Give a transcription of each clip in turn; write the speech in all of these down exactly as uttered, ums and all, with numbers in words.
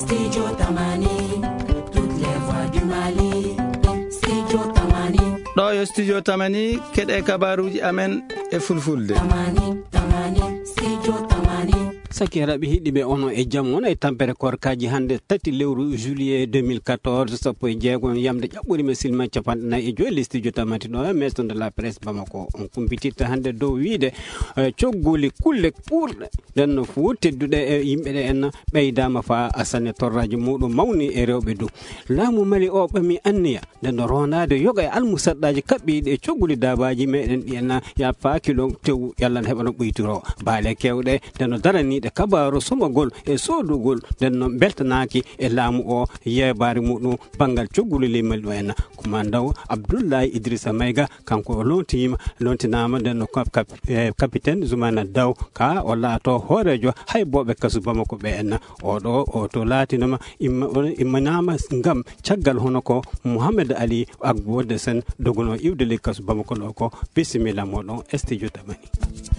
Studio Tamani, toutes les voix du Mali. Studio Tamani. Ɗo yo studio Tamani keɗe kabaruji amen e fulfulde. Tamani, Tamani, Studio Tamani. sakiraɓe hiɗiɓe ono e jaam wona e tampere korkaji hande tati lewru juillet deux mille quatorze sappo e jeegon yamde ƴaɓɓori me silma capanɗe nayyi e joyi le studio Tamati ɗo maison de la presse Bamako on kumpititta hande dow wiide coggoli kulle ɓurɗe nden no fo tedduɗe e yimɓeɗe en ɓeydama fa asane torraji muɗum mawni e rewɓe dow laamu Mali o ɓami anniya nden no rondade yoga e almusaɗɗaji kaɓɓiɗe e coggoli dabaji meɗen ɗi en ya fa kilo tew yalla ne heɓano ɓoytiro baale kewɗe nden no daraniɗe kabaru somagol e sodugol nden no beltanaki e laamu o yebare muɗum banggal coggoli leymal ɗo en commandant Abdoulaye Idrissa Mayga kanko o lontima lontinama nden no capitaine Zoumana Daw ka o laato hoorejo hay boɓe kasu Bamako ɓe en oɗo o to laatinoma immanama ngam caggal hono ko Mouhamed Ali Agbode Sen dogono iwde le kasu Bamako ɗo ko bisimilla moɗon studio Tamani.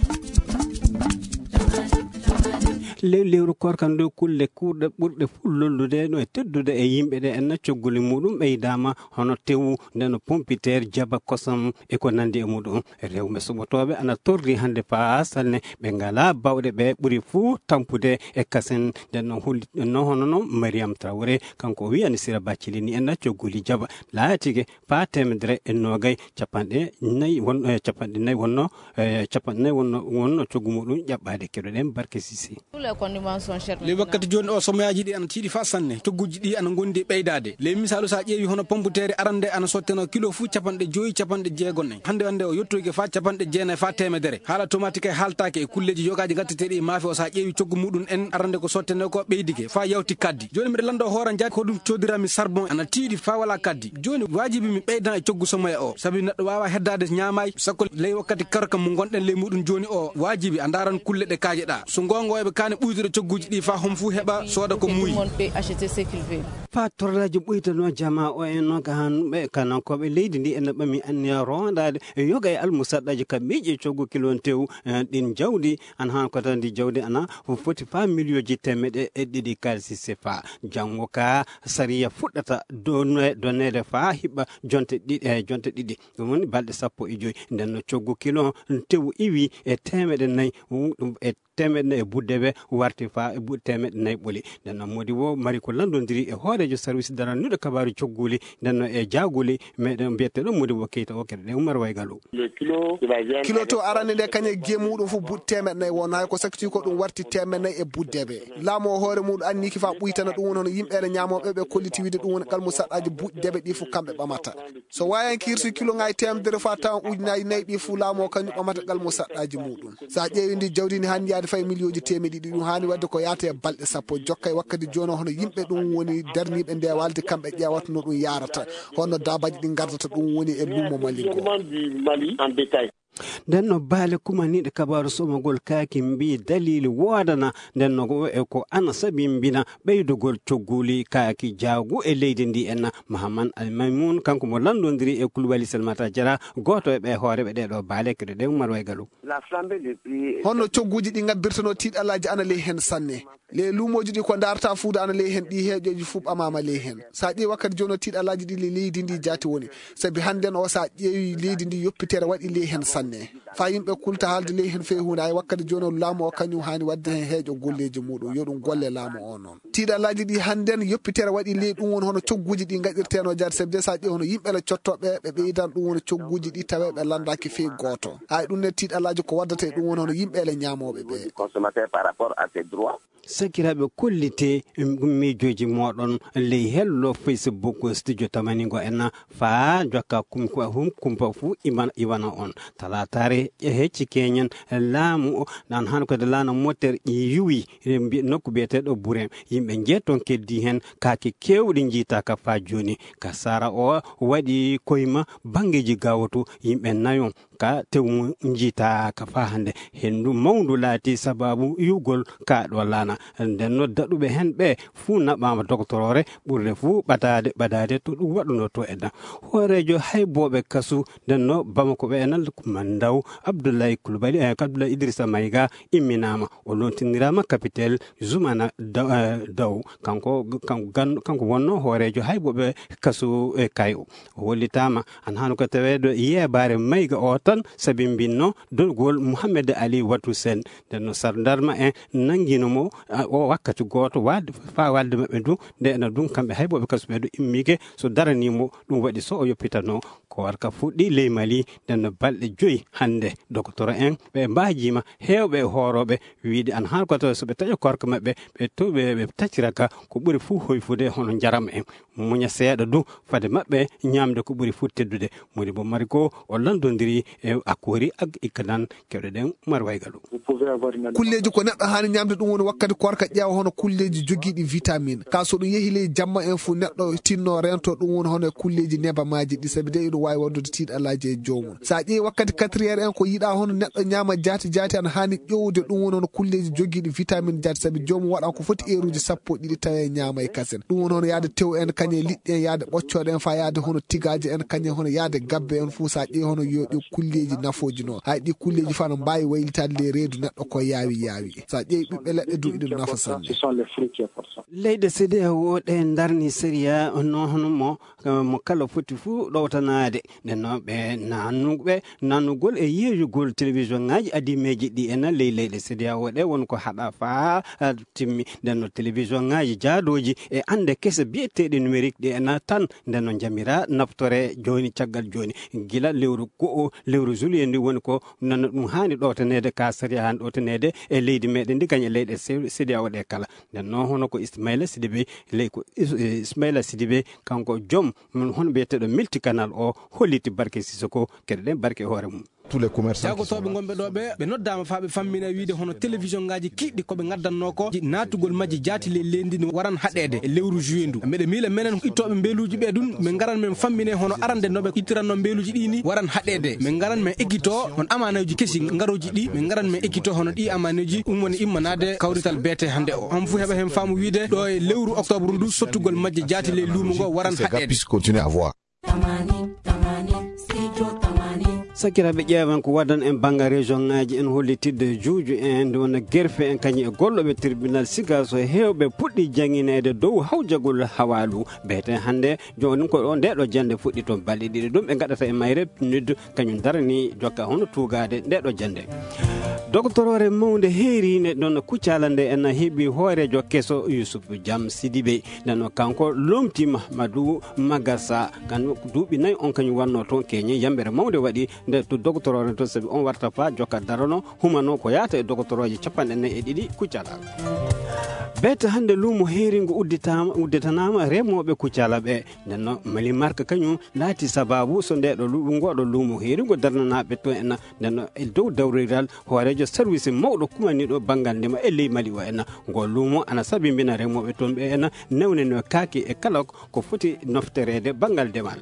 le lewru korkan do kulle kurɗe ɓurɗe fullollude no e teddude e yimɓe ɗe en coggoli muɗum ɓeydama hono tewu nden pompiteer jaba kosam e ko nandi e muɗum rewɓe soɓotoɓe ana torri hande paasalne ɓe ngala bawɗe ɓe ɓuuri fuu tampude e kasen nden no hulli no hono no Mariam Traoré kanko o wiyani Sira Bathily ni en coggoli jaba laatike pa temedere e nogay capanɗe nayyi won capanɗe nayyi wonno capanɗe nayyi wonno wonno coggu muɗum ƴaɓɓade keɗoɗen Barke Sissi. le wakkati joni o somoyaji ɗi ana tiiɗi fa sanne cogguji ɗi ana gondi ɓeydade le misalu sa ƴeewi hono pomputere arande ana sotteno kilo fuu capanɗe joyi capanɗe jeegon en hande hande o yettoyke fa capanɗe jeenayi fa temedere haala tomati kay haaltake e kulleji yogaji gatteteɗi e maafe o sa ƴeewi coggu muɗum en arande ko sottene ko ɓeydike fa yawti kaddi joni mbiɗa lando hoora jaati ko ɗum codirami charbon ana tiiɗi fa wala kaddi joni wajibi mi ɓeydan e coggu somoya o saabi neɗɗo wawa heddade ñaamayi sakko ley wakkati karka mo gonɗen ley muɗum joni o wajibi a daran kulle ɗe kaajeɗa so gongo eɓe kane ɓuydude cogguji ɗi fa hom fuu heɓa sooda ko muuyi fa torraji ɓuytano jama o en noga han ɓe kanankoɓe leydi ndi ene ɓami anniya rondade e yoga e almusaɗɗaji kam miƴe coggu kilon tew ɗin jawdi an han ko tan ndi jawdi ana foti fa millioji temmeɗe e ɗiɗi kalisi sefa jango ka sariya fuɗɗata donnede fa hiɓɓa jonte ɗiɗi e jonte ɗiɗi ɗum woni balɗe sappo e joyi nden no coggu kilon tew iwi e temeɗe nayyi ɗum e temeɗe e buddeɓe warti fa e buɗe temeɗe nayyi ɓoli nden noon modi wo mari ko landodiri e hoorejo service darannuɗo kabaru cogguli nden noon e jaguli meɗen mbiyeteɗo modi wo keyita o kede ɗe Oumar Waygalou kilo to arande nde kañe guiye muɗum fof buɗe temeɗe nayyi won hay ko sakti ko ɗum warti temeɗe nayyi e buddeɓe laamu o hoore muɗum anniki fa ɓuytana ɗum woni hono yimɓeɓe ñamoɓe ɓe kolliti wiide ɗum woni kalmu saɗɗaji buɗdeɓe ɗi fof kamɓe ɓamata so wayan kirsi kilo ngayi temedere fa taw ujunaji nayyi ɗi fof laamu o kañum ɓamata kalmu saɗɗaji muɗum sa ƴeewi ndi jawdi ni hanni yaade fayi millioji temeɗe ɗiɗi ɗum hani wadde ko yaata e balɗe sappo jokka e wakkati joni hono yimɓe ɗum woni darniɓe nde walde kamɓe ƴewata no ɗum yarata honno dabaji ɗi gardata ɗum woni e lumo Mali go nden no baale kumaniɗe kabaru somagol kaaki mbi dalili wodana nden no e ko ana saabi mbina ɓeydogol coggoli kaaki jaagu e leydi ndi en Mahamane Almaymoun kanko mo landodiri e Coulibaly Salimata Diarra goto e ɓe hooreɓe ɗeɗo baale keɗe ɗe Oumar Waygalou honno cogguji ɗi gabbirtano tiiɗalaji ana ley hen sanne le lumoji ɗi ko darta fuuda ana ley hen ɗi heeƴoji fuu ɓamama ley hen sa ƴeewi wakkati joni o tiiɗalaji ɗi le leydi ndi jaati woni saabi hannden o sa ƴeewi leydi ndi yoppitere waɗi ley hen sanne fa yimɓe kulta haalde ley hen fewi hunde ay wakkati joni o laamu o kañum hani wadde hen heeƴo golleji muɗum yo ɗum golle laamu o noon tiiɗalaji ɗi hannden yoppitere waɗi ley ɗum woni hono cogguji ɗi gaɗirteno jaati saabi de sa ƴeewi hono yimɓele cottoɓe ɓe ɓeydan ɗum woni cogguji ɗi tawe ɓe landaki fewi goto ay ɗum ne tiiɗalaji ko waddata e ɗum woni hono yimɓele ñamoɓe ɓe sakiraɓe kollite miijoji moɗon ley hello Facebook studio Tamani go en fa jokka kumpa hum kumpa fu iman iwana on talatare e hecci keñen laamu nan han ko de lana moteur yuwi nokku biyeteɗo Burem yimɓe jetton keddi hen kaake kewɗi jiita ka fa joni ka sara o waɗi koyma bangeji gawoto yimɓe nayon ka tewmu njita ka fa hande hendu mawndu laati sababu yugol ka ɗo lana nden no daɗuɓe hen ɓe fuu naɓama doctorore ɓurde fuu ɓatade ɓadade to ɗum waɗuno to enna hoorejo hayboɓe kasu nden no bamako ɓe enal mandaw abdoullahi kulbali e abdoullahi idrissa mayga imminama o lontinirama capitel zumana daw kanko kanko wonno hoorejo hayboɓe kasu e kayo o hollitama an hano ko tawedo yebare mayga o tan sabi binno dolgol mouhamed ali watu sen nden no sardarma en nanginomo o wakkati goto wadde fa wadde mabɓe du nde ena ɗum kamɓe hayboɓe kasuɓe ɗo immike so daranimo ɗum waɗi so o yoppitano ko warka fuɗɗi ley mali nden no balɗe joyi hande docteur en ɓe mbajima hewɓe hooroɓe wiide an han koto soɓe taƴa korka mabɓe ɓe to ɓe tacciraka ko ɓuuri fuu hoyfude hono jaram en muña seeɗa du fade mabɓe ñamde ko ɓuuri fuu teddude modi bo mari ko o landodiri e akori ak ikkanan kewɗe ɗen mari waygalu kulleji ko neɗɗo hani ñamde ɗum woni wakkati korka ƴeewa hono kulleji jogiiɗi vitamine ka so ɗum yeehi ley jamma en fuu neɗɗo tinno rento ɗum woni hono kulleji nebamaji ɗi sabi de iɗum wawi waddude tiiɗalaji e jomum sa ƴeewi wakkati quatre heures en ko yiiɗa hono neɗɗo ñama jaati jaati ana hani ƴowde ɗum woni hono kulleji jogiiɗi vitamine jaati sabi jomum waɗan ko foti heruji sappo ɗiɗi tawe ñama e kasen ɗum woni hono yaade tew en kañe liɗɗi en yaade ɓoccoɗe en fa yaade hono tigaji en kañe hono yaade gabbe en fuu sa ƴeewi hono yo ɗi kulleji nafoji noon hay ɗi kulleji fa no mbawi waylitade ley reedu neɗɗo ko yaawi yaawi sa ƴeewi ɓiɓɓe leɗɗe du iɗum nafa sanne leyɗe C D A O ɗe darni séria no hono mo mo kala foti fuu ɗowtanade nden noon ɓe nannuɓe nannugol e yeeyugol télévision ngaji adimeji ɗi ena ley leyɗe C D A O ɗe wonko haɗa fa timmi nden no télévision ngaji jaadoji e ande kese biyeteɗe numérique ɗi ena tan nden no jamira naftore joni caggal joni gila lewru go'o lewru juillet ndi woni ko nana ɗum hani ɗowtanede ka séria hani ɗowtanede e leydi meɗen ndi kañe leyɗe C D A O ɗe kala nden noon hono ko ismaila sidibé ley ko ismaila sidibé kanko joom hono biyeteɗo multicanal o holliti barke sisoko kede ɗen barke hoore mum tous les commerçants jagotoɓe gonɓe ɗo ɓe ɓe noddama fa ɓe fammina wiide hono télévision ngaji kiɗɗi koɓe gaddanno ko natugol majji jaati ley leydi ndi waran haɗede e lewru juillet ndu mbeɗe miila menen ittoɓe mbeluji ɓe ɗum min garan min fammine hono arande noɓe ittiranno mbeluji ɗi ni waran haɗede min garan min ekkito hon amanaji kesi garoji ɗi min garan min ekkito hono ɗi amanaji ɗum woni immanade kawrital beete hande o on fuu heɓa hen faamu wiide ɗo e lewru octobre ndu sottugol majji jaati ley luumo ngo waran haɗede sakiraɓe ƴeewan ko wadan en bangga région ngaji en hollitidde juuju en nde wona gerfe en kañum e golloɓe tribunal siga so hewɓe puɗɗi jangguinede dow hawjagol hawalu mbiyeten hande joni ko ɗo nde ɗo jande fuɗɗi toon balɗe ɗiɗi ɗum ɓe gaɗata e mayre nid kañum darani jokka hono tugade nde ɗo jande doctorore mawde heerine ɗon kuccala nde en heeɓi hoorejo keso Youssouf Diam Sidibé nano kanko lomti Mahamadou Magassa kan duuɓi nayyi on kañum wanno toon keñi yambere mawde waɗi nde to doctorore to sabi on warta fa jokka darano humano ko yaata e doctoroje capanɗe nayyi e ɗiɗi kuccala bete hande luumo heeringo udditama udditanama remoɓe kuccala ɓe nenno mali marque kañum laati sababu so nde ɗo ngoɗo luumo heeringo darnanaɓe to en nenno e dow dawriral hoorejo service mawɗo kumaniɗo banggal ndema e ley mali o en ngo luumo ana sabimbina remoɓe toon ɓe en newneno kaaki e kala ko foti nofterede banggal ndemal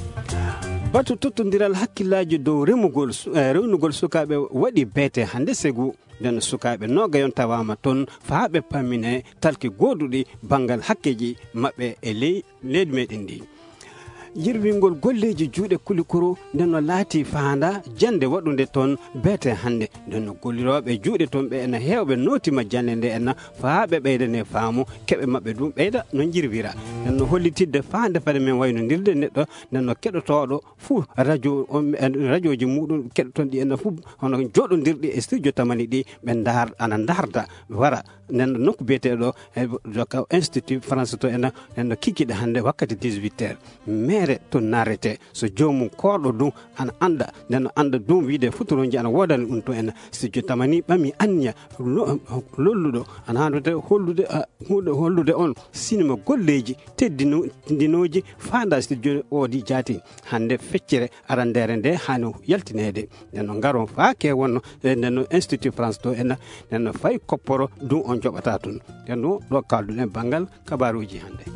batu tottodiral hakkillaji dow remugol rewnugol sukaɓe waɗi beete hande segu nden sukaɓe nogayon tawama toon faaɓe pammine talki goduɗi banggal hakkeji mabɓe e ley leydi meɗen ndi yirwingol golleji juuɗe kulikoro nden no laati faanda jande waɗude toon beete hande nden no golliroɓe juuɗe toon ɓe ena hewɓe notima jande nde enna faaɓe ɓeydane faamu keɓe mabɓe ɗum ɓeyda no jirwira nden no hollitidde faande fade men waynodirde neɗɗo nden no keɗotoɗo fuu radio radio ji muɗum keɗoton ɗi enna fuu hono joɗodirɗi e studio tamani ɗi ɓe dar ana darda wara nden nokku biyeteɗo joka institut france to ena nen kikiɗe hande wakkati dix-huit heures mere to narete so jomum koɗo ɗum ana anda nden anda ɗum wiide futoroji ana wodani ɗum to en studio tamani ɓami anniya lolluɗo ana handude hollude huɗo hollude on sinima golleji teddino dinoji fanda studio oɗi jaati hande feccere arandere nde hani yaltinede nden no garon fa ke wonno nden no institut france to en nden no fayi kopporo ɗum on joɓata toon nden ɗo ɗo kalduɗen banggal kabaruji hande